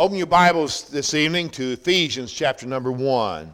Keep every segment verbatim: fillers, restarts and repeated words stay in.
Open your Bibles this evening to Ephesians chapter number one.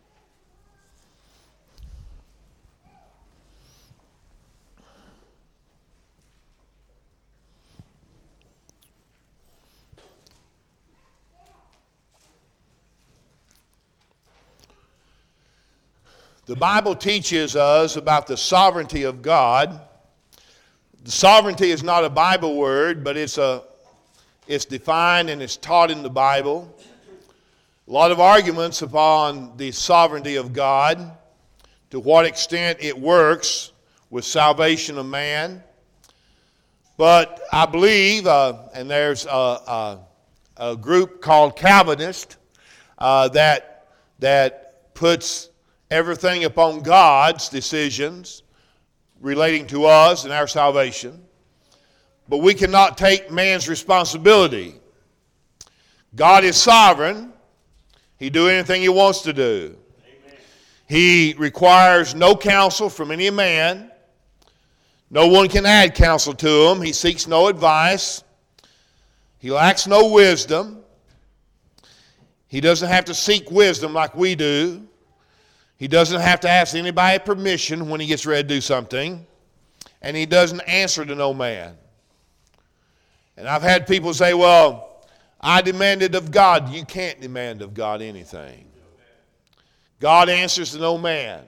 The Bible teaches us about the sovereignty of God. The sovereignty is not a Bible word, but it's a it's defined and it's taught in the Bible. A lot of arguments upon the sovereignty of God, to what extent it works with salvation of man. But I believe, uh, and there's a, a, a group called Calvinist uh, that that puts everything upon God's decisions relating to us and our salvation. But we cannot take man's responsibility. God is sovereign. He do anything he wants to do. Amen. He requires no counsel from any man. No one can add counsel to him. He seeks no advice. He lacks no wisdom. He doesn't have to seek wisdom like we do. He doesn't have to ask anybody permission when he gets ready to do something. And he doesn't answer to no man. And I've had people say, well, I demanded of God. You can't demand of God anything. God answers to no man.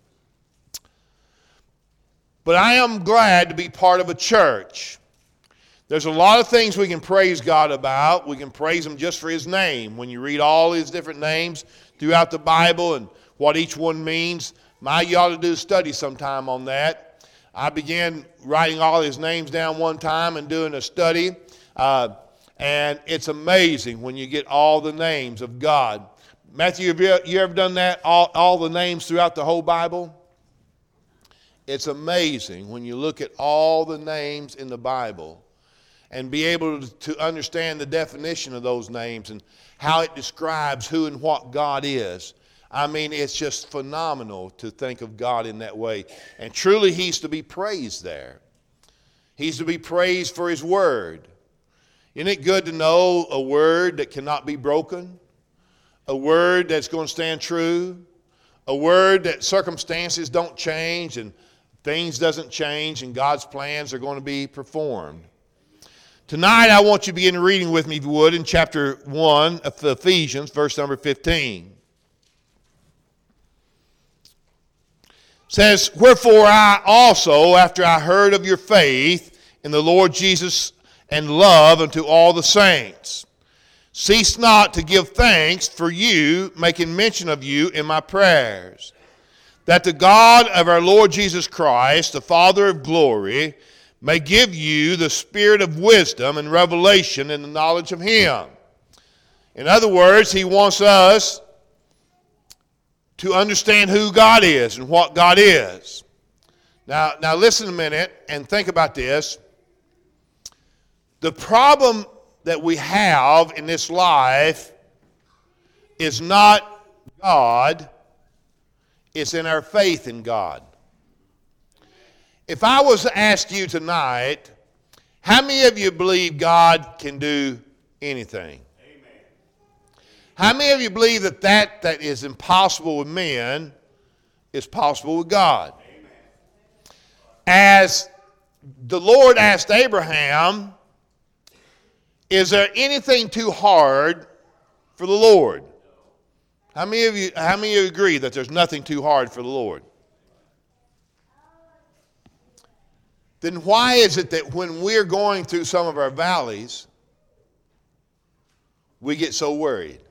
But I am glad to be part of a church. There's a lot of things we can praise God about. We can praise him just for his name. When you read all his different names throughout the Bible and what each one means, my, you ought to do a study sometime on that. I began writing all his names down one time and doing a study. Uh, and it's amazing when you get all the names of God. Matthew, have you, you ever done that? All, all the names throughout the whole Bible? It's amazing when you look at all the names in the Bible and be able to, to understand the definition of those names and how it describes who and what God is. I mean, it's just phenomenal to think of God in that way. And truly, he's to be praised there. He's to be praised for his word. Isn't it good to know a word that cannot be broken? A word that's going to stand true? A word that circumstances don't change and things doesn't change and God's plans are going to be performed. Tonight, I want you to begin reading with me, if you would, in chapter one of Ephesians, verse number fifteen. Says, wherefore I also, after I heard of your faith in the Lord Jesus and love unto all the saints, cease not to give thanks for you, making mention of you in my prayers, that the God of our Lord Jesus Christ, the Father of glory, may give you the spirit of wisdom and revelation in the knowledge of him. In other words, he wants us to understand who God is and what God is. Now, now listen a minute and think about this. The problem that we have in this life is not God, it's in our faith in God. If I was to ask you tonight, how many of you believe God can do anything? How many of you believe that that that is impossible with men is possible with God? Amen. As the Lord asked Abraham, is there anything too hard for the Lord? How many of you, how many of you agree that there's nothing too hard for the Lord? Then why is it that when we're going through some of our valleys, we get so worried?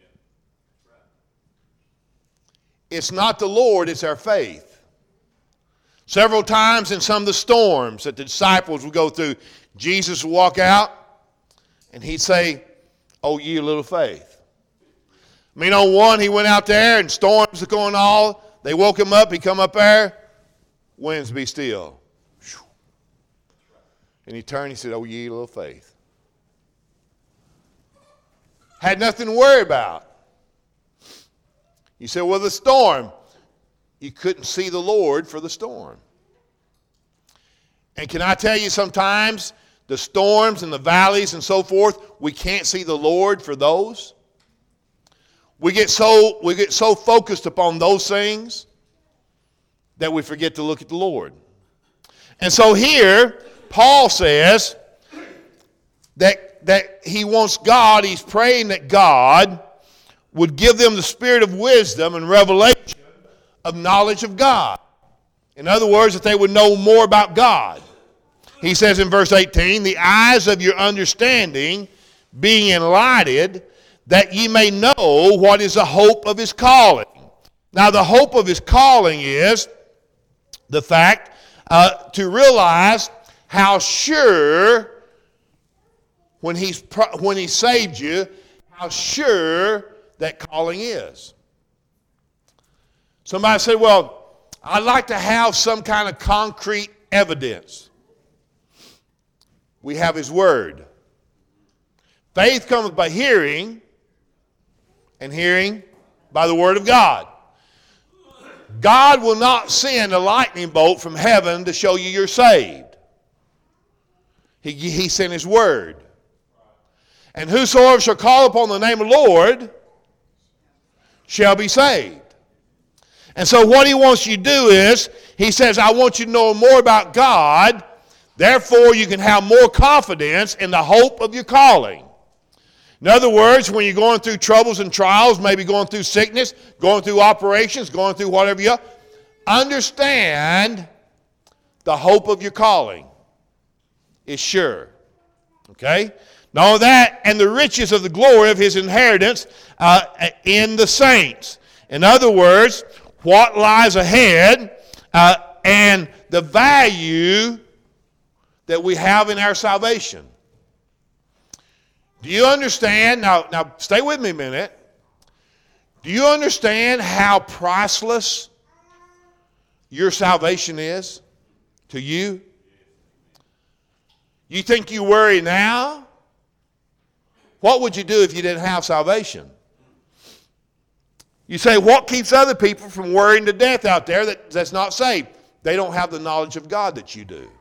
It's not the Lord, it's our faith. Several times in some of the storms that the disciples would go through, Jesus would walk out and he'd say, oh, ye of little faith. I mean, on one, he went out there and storms were going all. They woke him up, he come up there, winds be still. And he turned and he said, oh, ye of little faith. Had nothing to worry about. You say, well, the storm. You couldn't see the Lord for the storm. And can I tell you, sometimes the storms and the valleys and so forth, we can't see the Lord for those. We get so we get so focused upon those things that we forget to look at the Lord. And so here, Paul says that, that he wants God, he's praying that God would give them the spirit of wisdom and revelation of knowledge of God. In other words, that they would know more about God. He says in verse eighteen, the eyes of your understanding being enlightened, that ye may know what is the hope of his calling. Now the hope of his calling is the fact uh, to realize how sure when he's when he saved you, how sure that calling is. Somebody said, well, I'd like to have some kind of concrete evidence. We have his word. Faith comes by hearing, and hearing by the word of God. God will not send a lightning bolt from heaven to show you you're saved. He, he sent his word. And whosoever shall call upon the name of the Lord shall be saved. And so what he wants you to do is, he says, I want you to know more about God, therefore you can have more confidence in the hope of your calling. In other words, when you're going through troubles and trials, maybe going through sickness, going through operations, going through whatever you understand the hope of your calling is sure. Okay? Not only that, and the riches of the glory of his inheritance uh, in the saints. In other words, what lies ahead uh, and the value that we have in our salvation. Do you understand? Now, now stay with me a minute. Do you understand how priceless your salvation is to you? You think you worry now? What would you do if you didn't have salvation? You say, what keeps other people from worrying to death out there that, that's not saved? They don't have the knowledge of God that you do.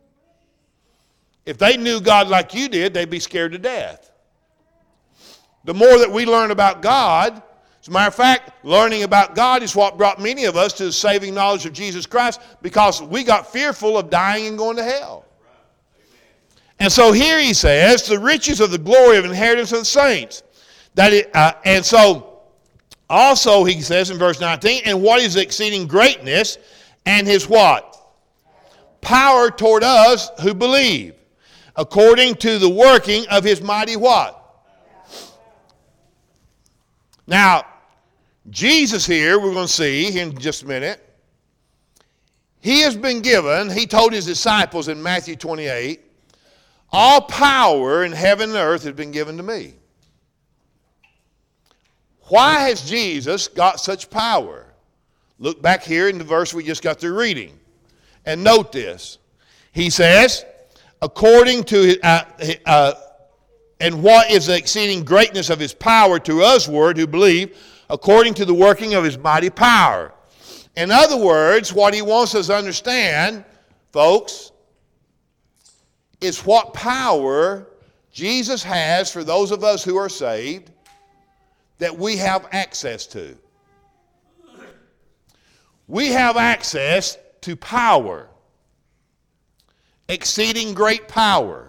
If they knew God like you did, they'd be scared to death. The more that we learn about God, as a matter of fact, learning about God is what brought many of us to the saving knowledge of Jesus Christ, because we got fearful of dying and going to hell. And so here he says, the riches of the glory of inheritance of the saints. That it, uh, and so also he says in verse nineteen, and what is the exceeding greatness and his what? Power toward us who believe, according to the working of his mighty what? Now, Jesus here, we're going to see in just a minute, he has been given, he told his disciples in Matthew twenty-eight, all power in heaven and earth has been given to me. Why has Jesus got such power? Look back here in the verse we just got through reading. And note this. He says, according to, uh, uh, and what is the exceeding greatness of his power to us word who believe, according to the working of his mighty power. In other words, what he wants us to understand, folks, is what power Jesus has for those of us who are saved that we have access to. We have access to power, exceeding great power.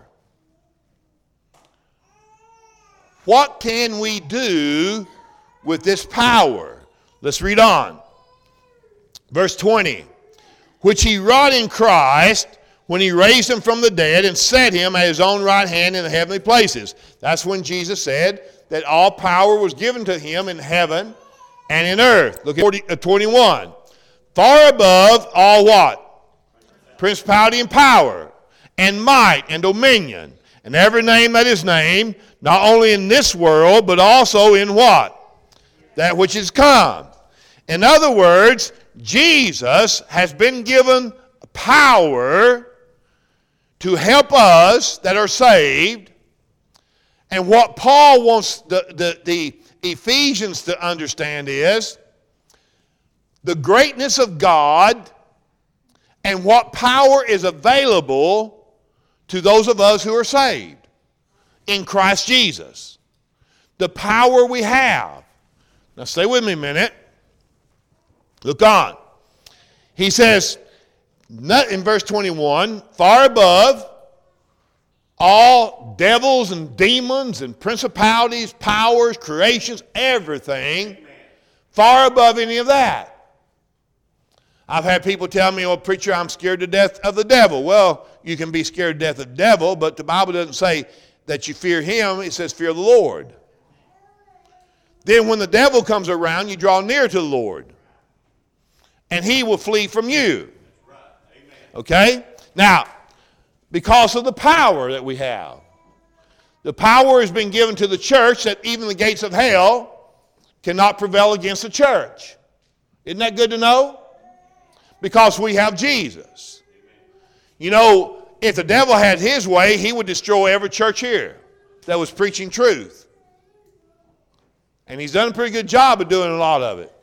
What can we do with this power? Let's read on. Verse twenty. Which he wrought in Christ when he raised him from the dead and set him at his own right hand in the heavenly places. That's when Jesus said that all power was given to him in heaven and in earth. Look at twenty-one. Far above all what? Principality and power and might and dominion and every name that is named, not only in this world, but also in what? That which is come. In other words, Jesus has been given power to help us that are saved. And what Paul wants the, the, the Ephesians to understand is the greatness of God and what power is available to those of us who are saved in Christ Jesus. The power we have. Now stay with me a minute. Look on. He says in verse twenty-one, far above all devils and demons and principalities, powers, creations, everything, amen, far above any of that. I've had people tell me, oh, preacher, I'm scared to death of the devil. Well, you can be scared to death of the devil, but the Bible doesn't say that you fear him. It says fear the Lord. Then when the devil comes around, you draw near to the Lord, and he will flee from you. Okay? Now, because of the power that we have. The power has been given to the church that even the gates of hell cannot prevail against the church. Isn't that good to know? Because we have Jesus. You know, if the devil had his way, he would destroy every church here that was preaching truth. And he's done a pretty good job of doing a lot of it.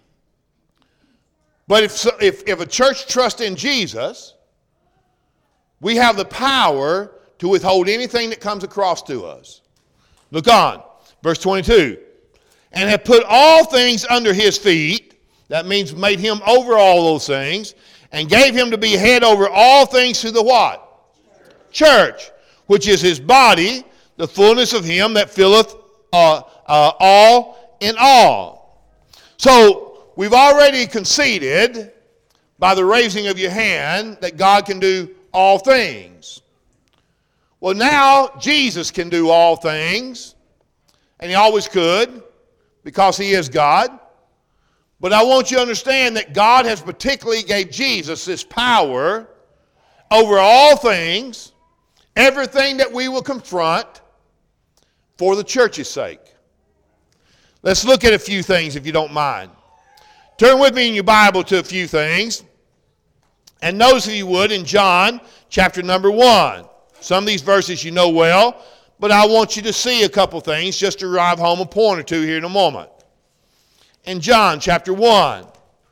But if, if, if a church trusts in Jesus, we have the power to withhold anything that comes across to us. Look on, verse twenty-two. And have put all things under his feet. That means made him over all those things. And gave him to be head over all things to the what? Church. Which is his body, the fullness of him that filleth uh, uh, all in all. So we've already conceded by the raising of your hand that God can do all things. Well, now Jesus can do all things, and he always could because he is God. But I want you to understand that God has particularly gave Jesus this power over all things, everything that we will confront for the church's sake. Let's look at a few things if you don't mind. Turn with me in your Bible to a few things. And notice, if you would, in John chapter number one. Some of these verses you know well, but I want you to see a couple things just to drive home a point or two here in a moment. In John chapter one.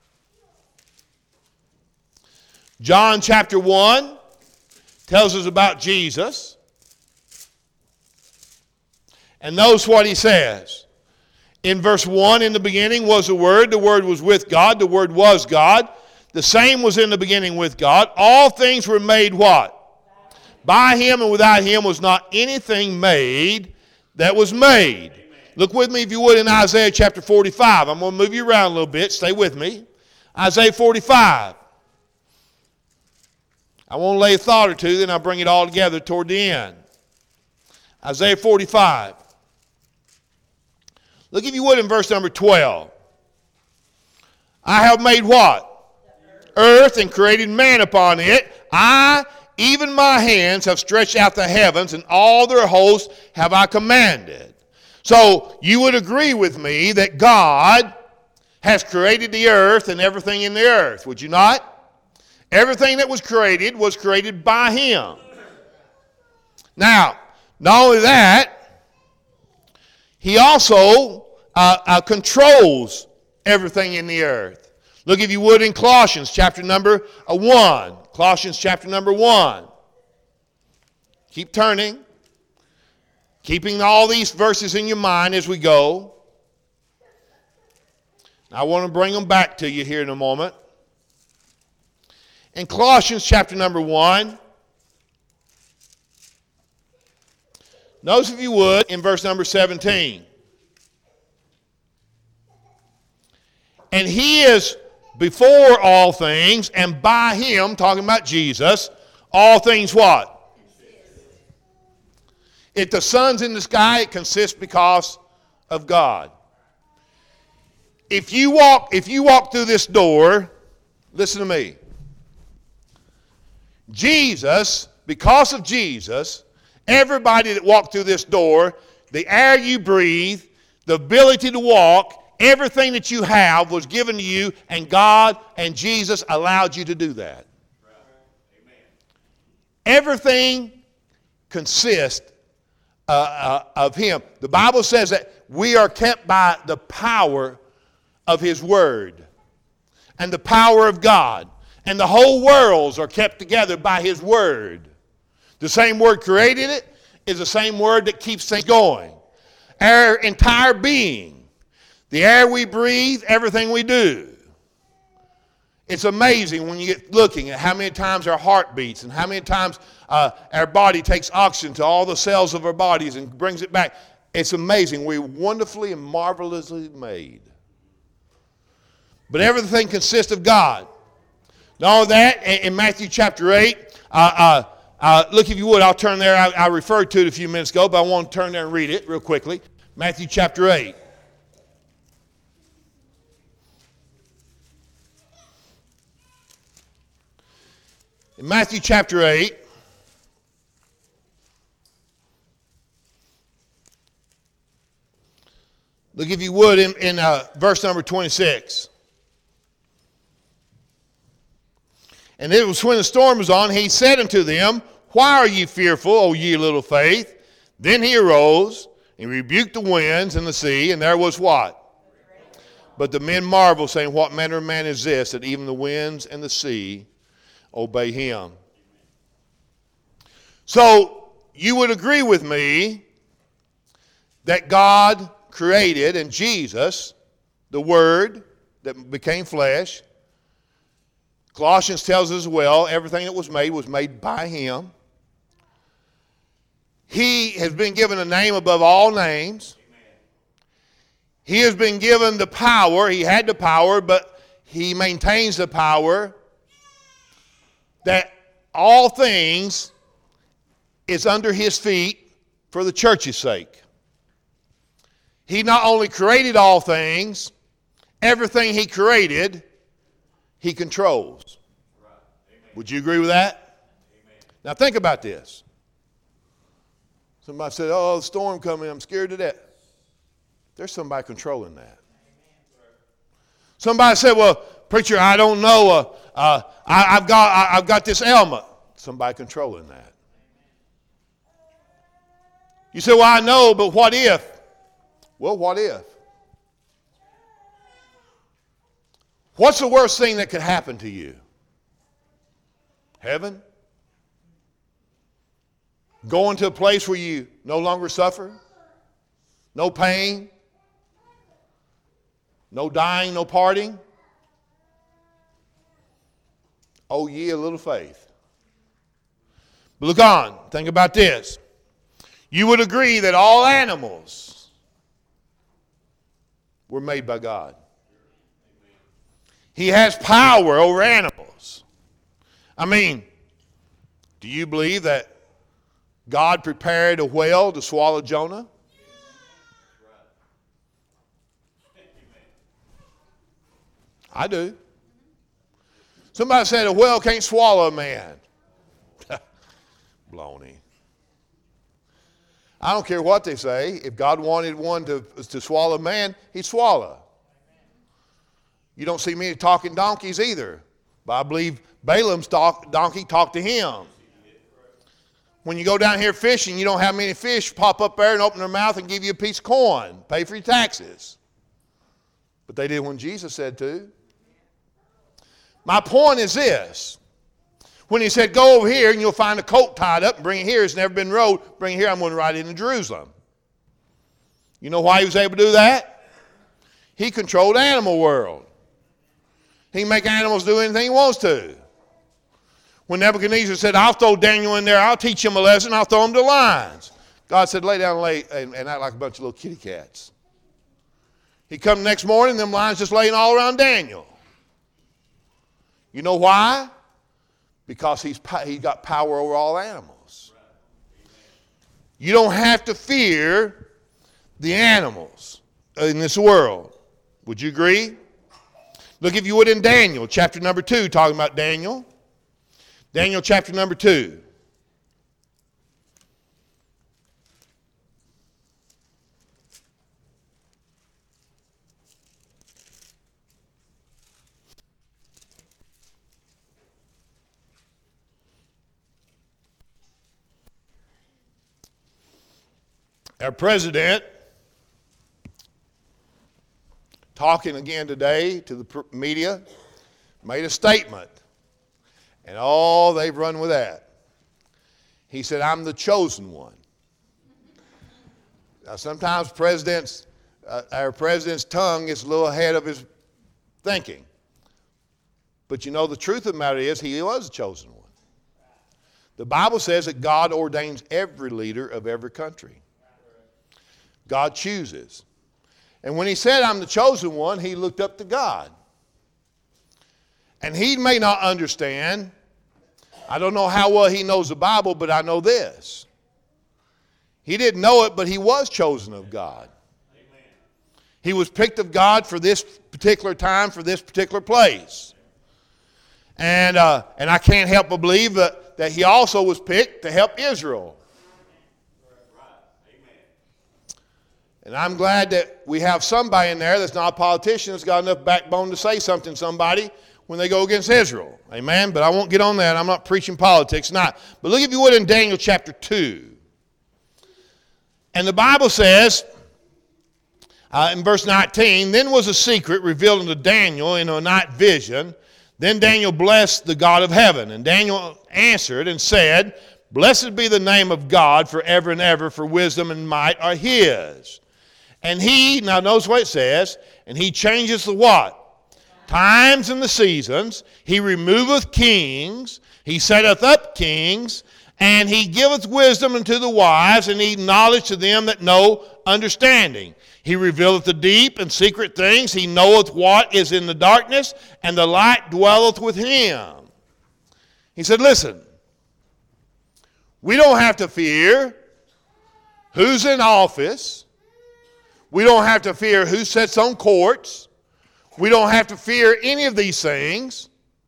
John chapter one tells us about Jesus. And notice what he says. In verse one, in the beginning was the Word. The Word was with God. The Word was God. The same was in the beginning with God. All things were made what? By him, and without him was not anything made that was made. Amen. Look with me, if you would, in Isaiah chapter forty-five. I'm going to move you around a little bit. Stay with me. Isaiah forty-five. I want to lay a thought or two, then I'll bring it all together toward the end. Isaiah forty-five. Look, if you would, in verse number twelve. I have made what? Earth, and created man upon it. I, even my hands, have stretched out the heavens, and all their hosts have I commanded. So you would agree with me that God has created the earth and everything in the earth, would you not? Everything that was created was created by him. Now, not only that, he also uh, uh, controls everything in the earth. Look, if you would, in Colossians chapter number one. Colossians chapter number one. Keep turning. Keeping all these verses in your mind as we go. I want to bring them back to you here in a moment. In Colossians chapter number one. Notice, if you would, in verse number seventeen. And he is before all things, and by him, talking about Jesus, all things what? If the sun's in the sky, it consists because of God. If you walk, if you walk through this door, listen to me. Jesus, because of Jesus, everybody that walked through this door, the air you breathe, the ability to walk, everything that you have was given to you, and God and Jesus allowed you to do that. Amen. Everything consists uh, uh, of him. The Bible says that we are kept by the power of his word and the power of God. And the whole worlds are kept together by his word. The same word created it is the same word that keeps things going. Our entire being, the air we breathe, everything we do. It's amazing when you get looking at how many times our heart beats and how many times uh, our body takes oxygen to all the cells of our bodies and brings it back. It's amazing. We're wonderfully and marvelously made. But everything consists of God. Not only that, in Matthew chapter eight, uh, uh, uh, look if you would, I'll turn there. I, I referred to it a few minutes ago, but I want to turn there and read it real quickly. Matthew chapter eight. In Matthew chapter eight, look if you would in, in uh, verse number twenty-six. And it was when the storm was on, he said unto them, Why are ye fearful, O ye little faith? Then he arose and rebuked the winds and the sea, and there was what? But the men marveled, saying, What manner of man is this, that even the winds and the sea obey him? So you would agree with me that God created, and Jesus, the Word that became flesh, Colossians tells us as well, everything that was made was made by him. He has been given a name above all names. He has been given the power. He had the power, but he maintains the power that all things is under his feet for the church's sake. He not only created all things, everything he created, he controls. Would you agree with that? Amen. Now think about this. Somebody said, oh, the storm coming, I'm scared to death. There's somebody controlling that. Somebody said, well, preacher, I don't know. Uh, uh, I, I've, got, I, I've got this ailment. Somebody controlling that. You say, well, I know, but what if? Well, what if? What's the worst thing that could happen to you? Heaven? Going to a place where you no longer suffer? No pain? No dying, no parting? Oh, ye a little faith. But look on. Think about this. You would agree that all animals were made by God. He has power over animals. I mean, do you believe that God prepared a whale to swallow Jonah? I do. Somebody said a whale can't swallow a man. Baloney. I don't care what they say. If God wanted one to, to swallow a man, he'd swallow. You don't see many talking donkeys either. But I believe Balaam's talk, donkey talked to him. When you go down here fishing, you don't have many fish pop up there and open their mouth and give you a piece of corn, pay for your taxes. But they did when Jesus said to. My point is this. When he said, go over here and you'll find a coat tied up and bring it here. It's never been rode. Bring it here. I'm going to ride into Jerusalem. You know why he was able to do that? He controlled the animal world. He can make animals do anything he wants to. When Nebuchadnezzar said, I'll throw Daniel in there, I'll teach him a lesson, I'll throw him to lions. God said, lay down and, lay, and, and act like a bunch of little kitty cats. He come the next morning, them lions just laying all around Daniel. You know why? Because he's, he's got power over all animals. You don't have to fear the animals in this world. Would you agree? Look if you would in Daniel, chapter number two, talking about Daniel. Daniel chapter number two. Our president, talking again today to the media, made a statement. And all they've run with that. He said, I'm the chosen one. Now, sometimes presidents, uh, our president's tongue gets a little ahead of his thinking. But you know, the truth of the matter is he was the chosen one. The Bible says that God ordains every leader of every country. God chooses. And when he said, I'm the chosen one, he looked up to God. And he may not understand. I don't know how well he knows the Bible, but I know this. He didn't know it, but he was chosen of God. Amen. He was picked of God for this particular time, for this particular place. And, uh, and I can't help but believe that, that he also was picked to help Israel. And I'm glad that we have somebody in there that's not a politician that's got enough backbone to say something to somebody when they go against Israel. Amen? But I won't get on that. I'm not preaching politics. Not. But look, if you would, in Daniel chapter two. And the Bible says, uh, in verse nineteen, then was a secret revealed unto Daniel in a night vision. Then Daniel blessed the God of heaven. And Daniel answered and said, blessed be the name of God forever and ever, for wisdom and might are his. And he, now notice what it says, and he changes the what? Times and the seasons. He removeth kings. He setteth up kings. And he giveth wisdom unto the wise, and he knowledge to them that know understanding. He revealeth the deep and secret things. He knoweth what is in the darkness, and the light dwelleth with him. He said, listen, we don't have to fear who's in office. We don't have to fear who sits on courts. We don't have to fear any of these things.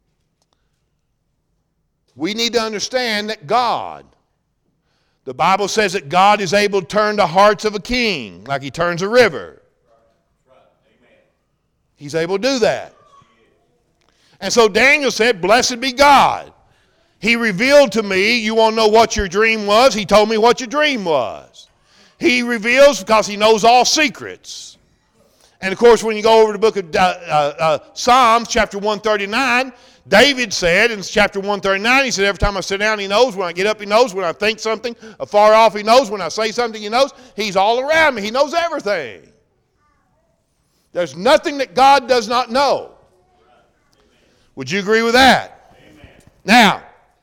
We need to understand that God, the Bible says that God is able to turn the hearts of a king like he turns a river. He's able to do that. And so Daniel said, blessed be God. He revealed to me, you want to know what your dream was? He told me what your dream was. He reveals because he knows all secrets. And of course, when you go over to the book of uh, uh, uh, Psalms, chapter one thirty-nine, David said in chapter one thirty-nine, he said, every time I sit down, he knows. When I get up, he knows. When I think something afar off, he knows. When I say something, he knows. He's all around me. He knows everything. There's nothing that God does not know. Would you agree with that? Amen. Now,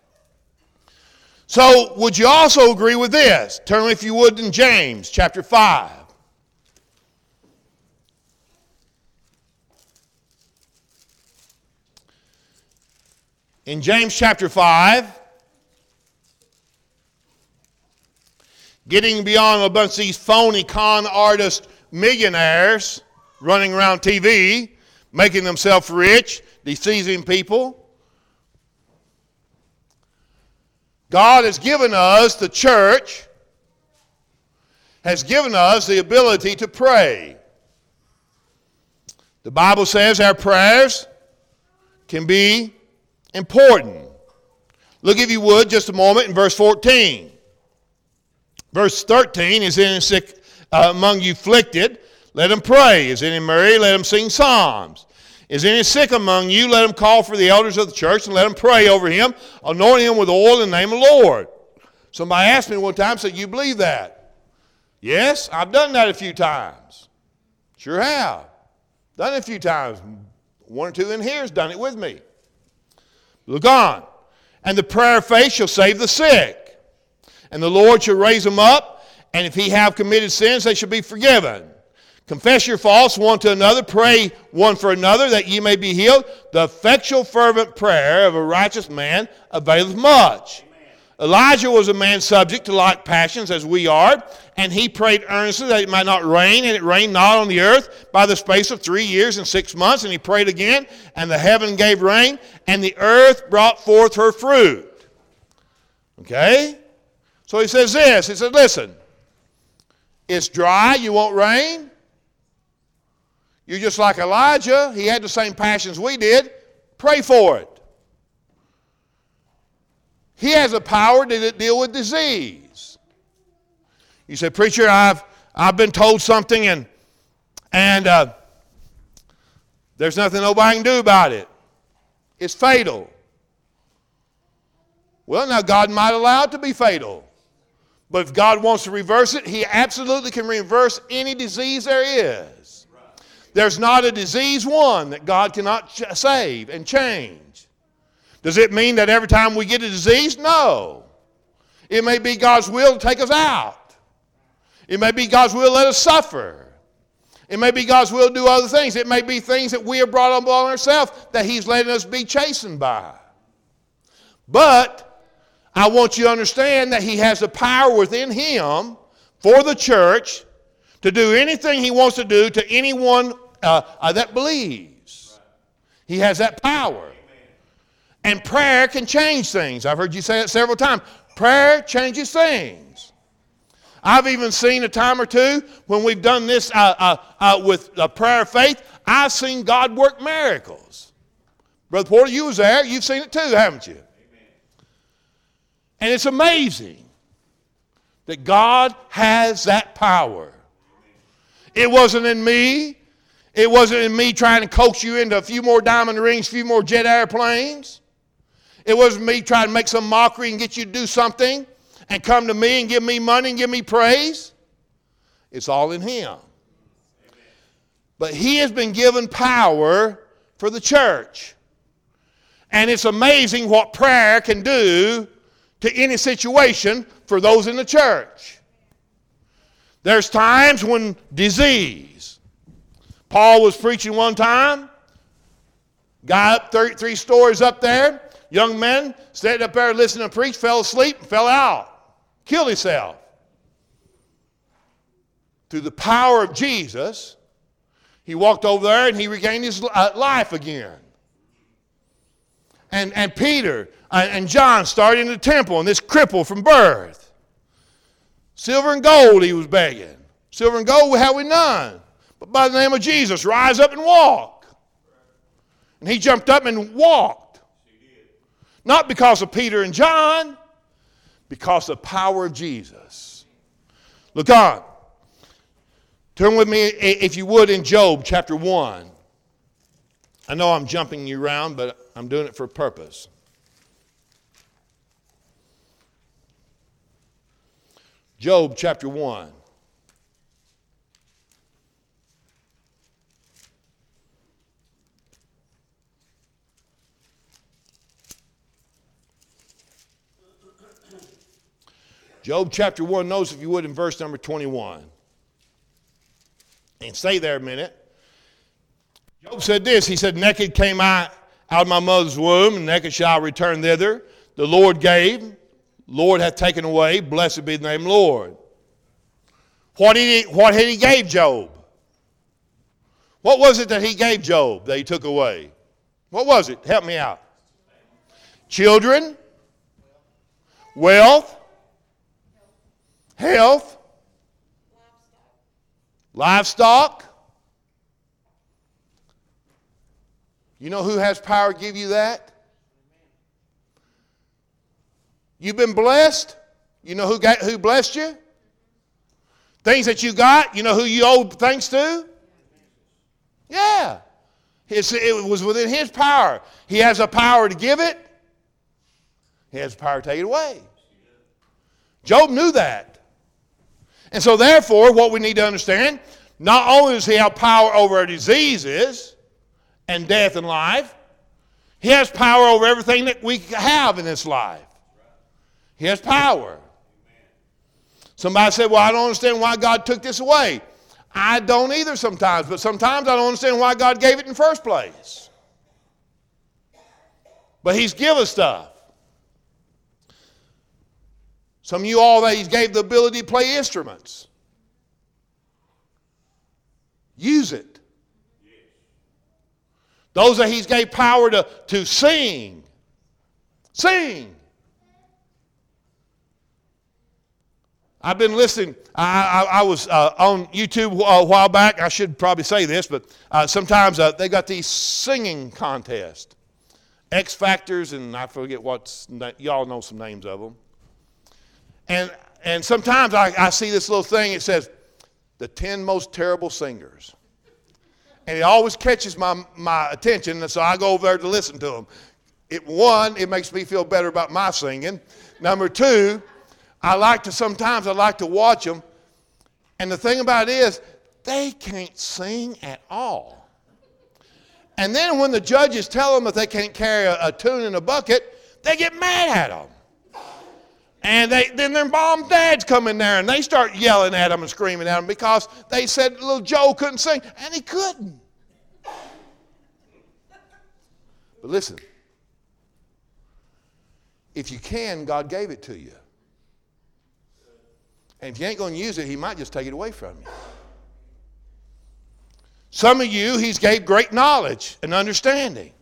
so would you also agree with this? Turn, if you would, in James chapter five. In James chapter five, getting beyond a bunch of these phony con artist millionaires running around T V, making themselves rich, deceiving people. God has given us, the church, has given us the ability to pray. The Bible says our prayers can be important. Look, if you would, just a moment in verse fourteen. Verse thirteen, is any sick uh, among you afflicted? Let him pray. Is any merry? Let him sing psalms. Is any sick among you? Let him call for the elders of the church and let him pray over him, anoint him with oil in the name of the Lord. Somebody asked me one time, said, you believe that? Yes, I've done that a few times. Sure have. Done it a few times. One or two in here has done it with me. Look on. And the prayer of faith shall save the sick. And the Lord shall raise them up. And if he have committed sins, they shall be forgiven. Confess your faults one to another. Pray one for another that ye may be healed. The effectual fervent prayer of a righteous man availeth much. Amen. Elijah was a man subject to like passions as we are. And he prayed earnestly that it might not rain. And it rained not on the earth by the space of three years and six months. And he prayed again. And the heaven gave rain. And the earth brought forth her fruit. Okay? So he says this. He said, listen. It's dry. You want rain? You're just like Elijah. He had the same passions we did. Pray for it. He has the power to deal with disease. You say, preacher, I've I've been told something and and uh, there's nothing nobody can do about it. It's fatal. Well, now God might allow it to be fatal. But if God wants to reverse it, he absolutely can reverse any disease there is. There's not a disease one that God cannot ch- save and change. Does it mean that every time we get a disease? No. It may be God's will to take us out. It may be God's will to let us suffer. It may be God's will to do other things. It may be things that we have brought upon ourselves that he's letting us be chastened by. But I want you to understand that he has the power within him for the church to do anything he wants to do to anyone uh, uh, that believes. He has that power. And prayer can change things. I've heard you say it several times. Prayer changes things. I've even seen a time or two when we've done this uh, uh, uh, with a prayer of faith, I've seen God work miracles. Brother Porter, you was there. You've seen it too, haven't you? And it's amazing that God has that power. It wasn't in me. It wasn't in me trying to coax you into a few more diamond rings, a few more jet airplanes. It wasn't me trying to make some mockery and get you to do something and come to me and give me money and give me praise. It's all in him. But he has been given power for the church. And it's amazing what prayer can do to any situation for those in the church. There's times when disease. Paul was preaching one time. Guy up thirty-three stories up there. Young man stayed up there listening to preach, fell asleep, and fell out. Killed himself. Through the power of Jesus, he walked over there and he regained his life again. And, and Peter and John started in the temple, and this cripple from birth. Silver and gold he was begging. Silver and gold have we none. But by the name of Jesus, rise up and walk. And he jumped up and walked. Not because of Peter and John, because of the power of Jesus. Look on. Turn with me, if you would, in Job chapter one. I know I'm jumping you around, but I'm doing it for a purpose. Job chapter one. Job chapter one, notice if you would in verse number twenty-one. And stay there a minute. Job said this, he said, naked came I out of my mother's womb, and naked shall I return thither. The Lord gave, Lord hath taken away, blessed be the name of the Lord. What, he, what had he gave Job? What was it that he gave Job that he took away? What was it? Help me out. Children, wealth, health, livestock. You know who has power to give you that? You've been blessed. You know who got, who blessed you? Things that you got, you know who you owe thanks to? Yeah. It's, it was within his power. He has the power to give it. He has the power to take it away. Job knew that. And so therefore, what we need to understand, not only does he have power over our diseases and death and life, he has power over everything that we have in this life. He has power. Somebody said, well, I don't understand why God took this away. I don't either sometimes, but sometimes I don't understand why God gave it in the first place. But he's given stuff. Some of you all that he's gave the ability to play instruments. Use it. Those that he's gave power to, to sing. Sing. I've been listening. I, I, I was uh, on YouTube a while back. I should probably say this, but uh, sometimes uh, they got these singing contests. X Factors, and I forget what's, y'all know some names of them. And and sometimes I, I see this little thing, it says, the ten most terrible singers. And it always catches my, my attention, and so I go over there to listen to them. it, one, it makes me feel better about my singing. Number two, I like to, sometimes I like to watch them. And the thing about it is, they can't sing at all. And then when the judges tell them that they can't carry a, a tune in a bucket, they get mad at them. And they, then their mom and dads come in there and they start yelling at them and screaming at them because they said little Joe couldn't sing, and he couldn't. But listen, if you can, God gave it to you. And if you ain't going to use it, he might just take it away from you. Some of you, he's gave great knowledge and understanding.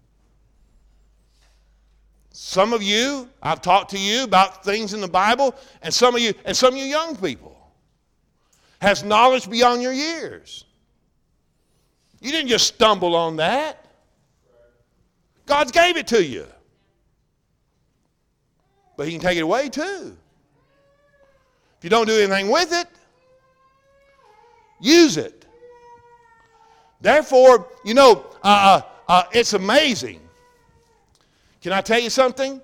Some of you, I've talked to you about things in the Bible, and some of you, and some of you young people, has knowledge beyond your years. You didn't just stumble on that. God gave it to you. But he can take it away too. If you don't do anything with it, use it. Therefore, you know, uh, uh, uh, it's amazing. Can I tell you something?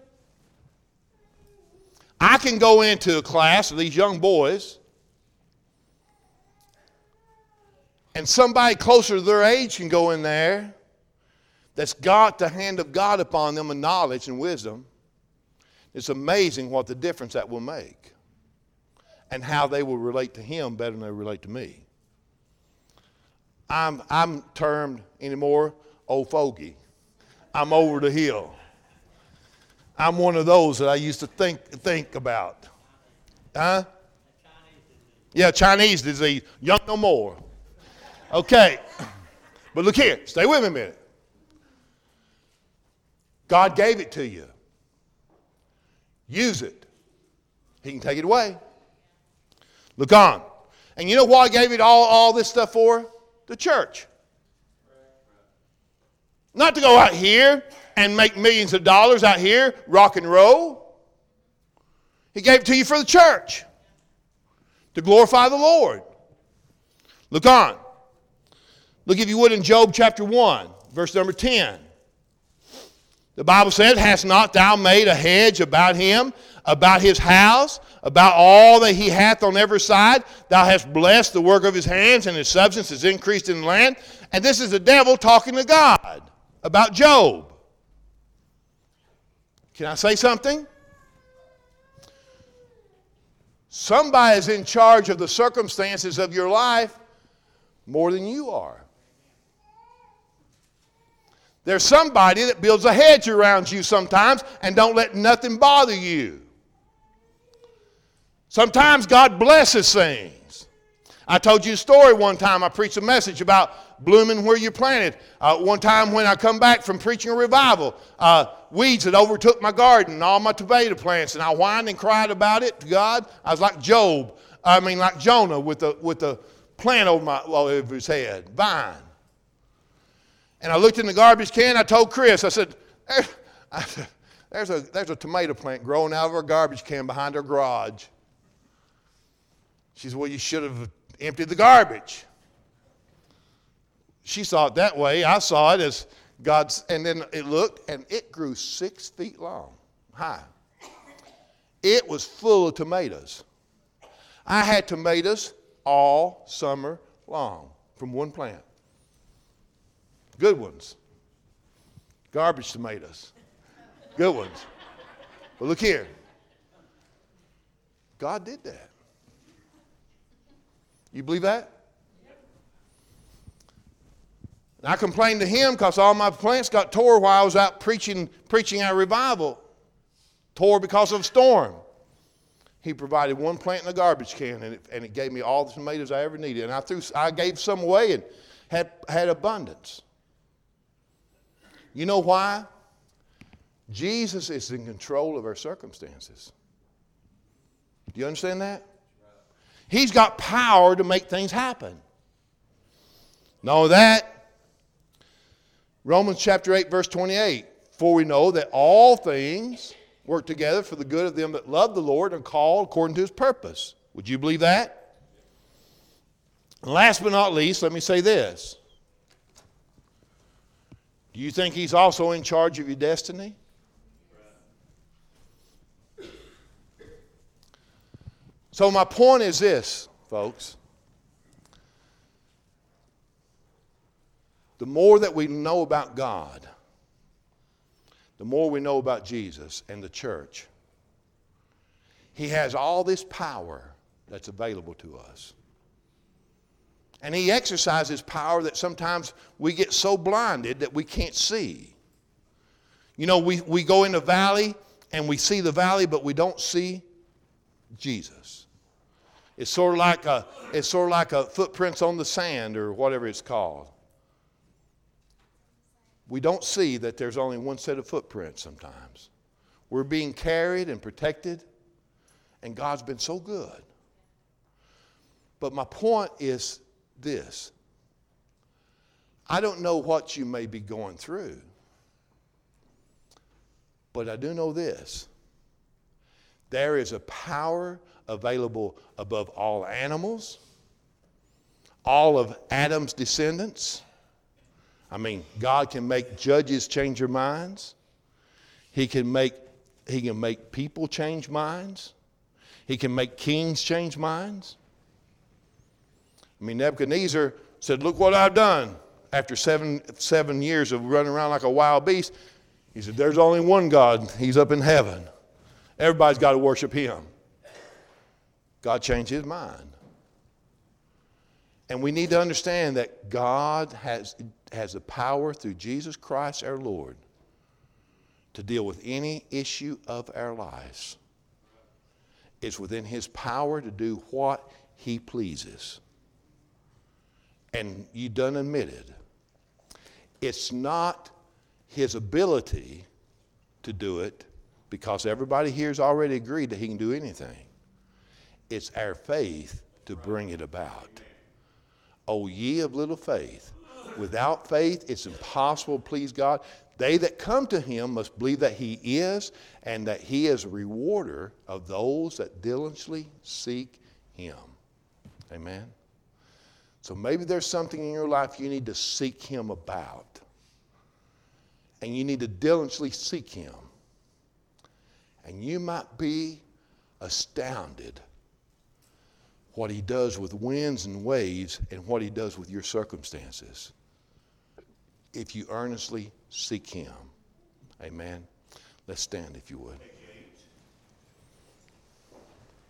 I can go into a class of these young boys, and somebody closer to their age can go in there that's got the hand of God upon them and knowledge and wisdom. It's amazing what the difference that will make and how they will relate to him better than they relate to me. I'm, I'm termed anymore old fogey. I'm over the hill. I'm one of those that I used to think think about. Huh? Yeah, Chinese disease. Young no more. Okay. But look here. Stay with me a minute. God gave it to you. Use it. He can take it away. Look on. And you know why I gave it all, all this stuff for? The church. Not to go out here and make millions of dollars out here, rock and roll. He gave it to you for the church. To glorify the Lord. Look on. Look, if you would, in Job chapter one, verse number ten. The Bible says, hast not thou made a hedge about him, about his house, about all that he hath on every side? Thou hast blessed the work of his hands, and his substance is increased in the land. And this is the devil talking to God about Job. Can I say something? Somebody is in charge of the circumstances of your life more than you are. There's somebody that builds a hedge around you sometimes and don't let nothing bother you. Sometimes God blesses things. I told you a story one time. I preached a message about blooming where you're planted. Uh, one time when I come back from preaching a revival, uh, weeds had overtook my garden and all my tomato plants, and I whined and cried about it to God. I was like Job, I mean like Jonah with the, with the plant over, my, over his head, vine. And I looked in the garbage can. I told Chris, I said, there, I said there's, a, there's a tomato plant growing out of our garbage can behind our garage. She said, well, you should have emptied the garbage. She saw it that way. I saw it as God's, and then it looked, and it grew six feet long, high. It was full of tomatoes. I had tomatoes all summer long from one plant. Good ones. Garbage tomatoes. Good ones. But look here. God did that. You believe that? And I complained to him because all my plants got tore while I was out preaching, preaching our revival. Tore because of a storm. He provided one plant in the garbage can, and it, and it gave me all the tomatoes I ever needed. And I threw, I gave some away and had, had abundance. You know why? Jesus is in control of our circumstances. Do you understand that? He's got power to make things happen. Know that. Romans chapter eight, verse twenty-eight. For we know that all things work together for the good of them that love the Lord and are called according to his purpose. Would you believe that? And last but not least, let me say this. Do you think he's also in charge of your destiny? So my point is this, folks. The more that we know about God, the more we know about Jesus and the church. He has all this power that's available to us. And he exercises power that sometimes we get so blinded that we can't see. You know, we, we go in the valley and we see the valley, but we don't see Jesus. It's sort of like a, it's sort of like a footprints on the sand or whatever it's called. We don't see that there's only one set of footprints sometimes. We're being carried and protected, and God's been so good. But my point is this. I don't know what you may be going through, but I do know this. There is a power available above all animals, all of Adam's descendants. I mean, God can make judges change their minds. He can make, he can make people change minds. He can make kings change minds. I mean, Nebuchadnezzar said, look what I've done. After seven, seven years of running around like a wild beast, he said, there's only one God. He's up in heaven. Everybody's got to worship him. God changed his mind. And we need to understand that God has, has the power through Jesus Christ our Lord to deal with any issue of our lives. It's within his power to do what he pleases. And you done admitted, it's not his ability to do it, because everybody here has already agreed that he can do anything. It's our faith to bring it about. O ye of little faith. Without faith, it's impossible to please God. They that come to him must believe that he is, and that he is a rewarder of those that diligently seek him. Amen? So maybe there's something in your life you need to seek him about. And you need to diligently seek him. And you might be astounded what he does with winds and waves and what he does with your circumstances if you earnestly seek him. Amen. Let's stand if you would.